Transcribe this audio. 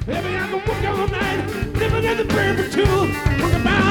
Baby, I can work all night, living as a prayer for two. Work about